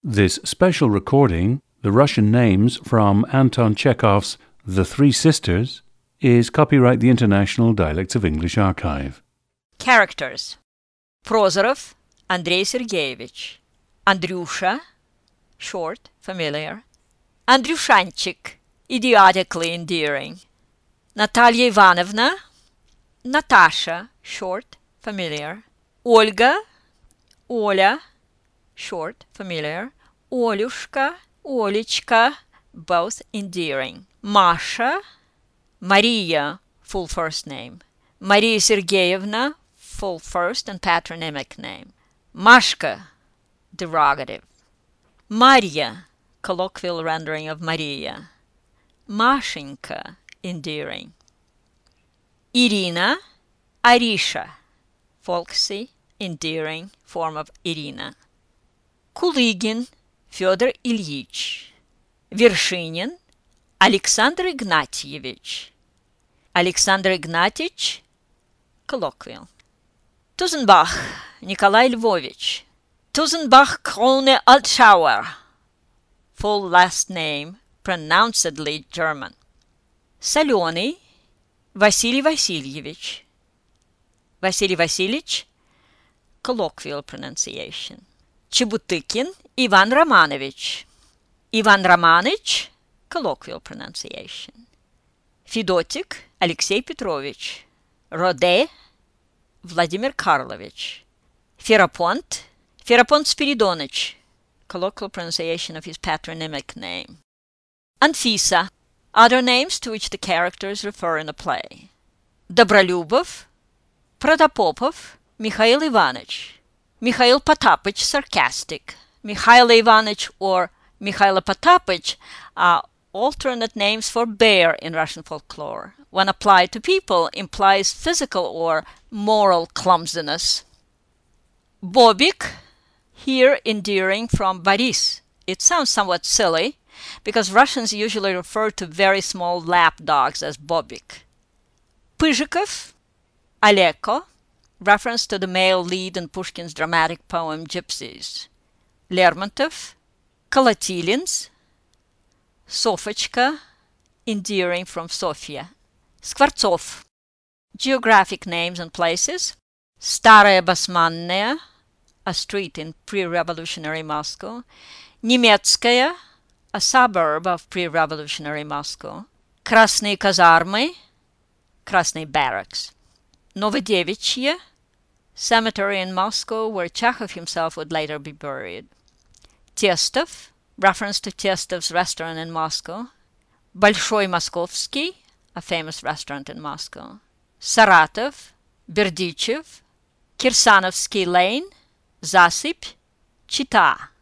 This special recording, The Russian Names from Anton Chekhov's The Three Sisters, is copyright the International Dialects of English Archive. Characters. Prozorov Andrei Sergeyevich. Andryusha, short, familiar. Andryushanchik, idiotically endearing. Natalia Ivanovna, Natasha, short, familiar. Olga, Oля, short, familiar. Olyushka, Olichka, both endearing. Masha, Maria, full first name. Maria Sergeyevna, full first and patronymic name. Mashka, derogative. Maria, colloquial rendering of Maria. Mashinka, endearing. Irina, Arisha, folksy, endearing form of Irina. Kulygin, Fyodor Ilyich. Vershinin, Alexander Ignatievich. Alexander Ignatievich, colloquial. Tuzenbach, Nikolai Lvovich. Tuzenbach Krone Altschauer, full last name, pronouncedly German. Soleny, Vasily Vasilyevich. Vasily Vasilyich, colloquial pronunciation. Chebutykin, Ivan Romanovich. Ivan Romanich, colloquial pronunciation. Fedotik, Alexey Petrovich. Rode, Vladimir Karlovich. Ferapont, Ferapont Spiridonich, colloquial pronunciation of his patronymic name. Anfisa, other names to which the characters refer in the play. Dobrolyubov, Protopopov, Mikhail Ivanich. Mikhail Potapych, sarcastic. Mikhail Ivanich or Mikhail Potapych are alternate names for bear in Russian folklore. When applied to people, implies physical or moral clumsiness. Bobik, here endearing from Boris. It sounds somewhat silly because Russians usually refer to very small lap dogs as bobik. Pyzhikov, Aleko, reference to the male lead in Pushkin's dramatic poem Gypsies. Lermontov, Kalatilins. Sofochka, endearing from Sofia. Skvortsov, geographic names and places. Staraya Basmannaya, a street in pre-revolutionary Moscow. Nemetskaya, a suburb of pre-revolutionary Moscow. Krasные Kazarmy, Krasny Barracks. Novodevichye, cemetery in Moscow where Chekhov himself would later be buried. Testov, reference to Testov's restaurant in Moscow. Bolshoi Moskovsky, a famous restaurant in Moscow. Saratov, Berdichev, Kirsanovsky Lane, Zasip, Chita.